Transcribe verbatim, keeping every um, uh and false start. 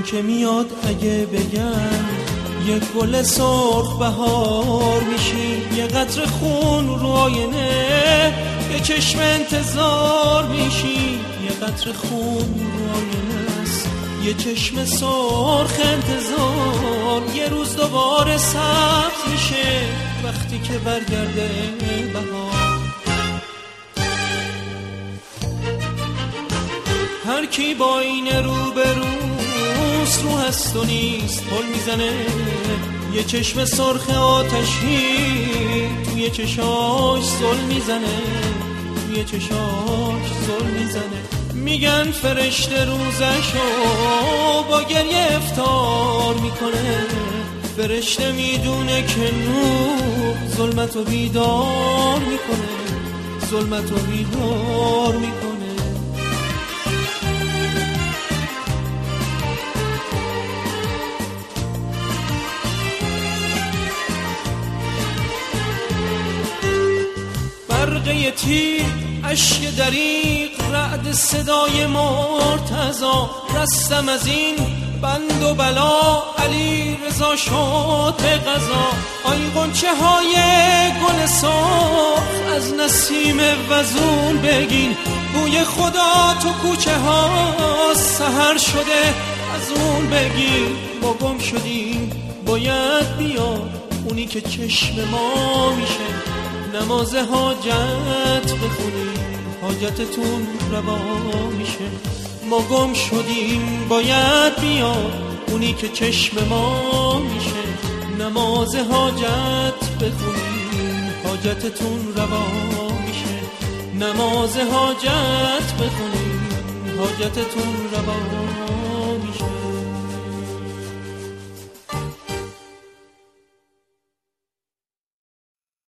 که میاد اگه بگم یک گل سرخ بهار میشی، یه قطره خون رو آینه یه چشم انتظار میشی، یه قطره خون رو آینه است یه چشم سرخ انتظار. یه روز دوباره سبز میشه وقتی که برگرده بهار. هر کی با این رو به روست رو هست و نیست پل میزنه، یه چشم سرخ آتشی توی چشاش زل میزنه، توی چشاش زل میزنه. میگن فرشته روزشو با گریه افطار میکنه، فرشته میدونه که نور ظلمتو بیدار میکنه، ظلمتو بیدار میکنه. برقه تیر عشق دریق رعد صدای مرتضا، رستم از این بند و بلا علی رضا شد به قضا. آی غنچه های گل سرخ از نسیم وزون بگین، بوی خدا تو کوچه ها سحر شده از اون بگین. ما گم شدیم باید بیاد اونی که چشم ما میشه، نماز حاجت بخونیم حاجتتون روا میشه. ما گم شدیم باید بیاد اونی که چشم ما میشه، نماز حاجت بخونیم حاجتتون روا میشه، نماز حاجت بخونیم حاجتتون روا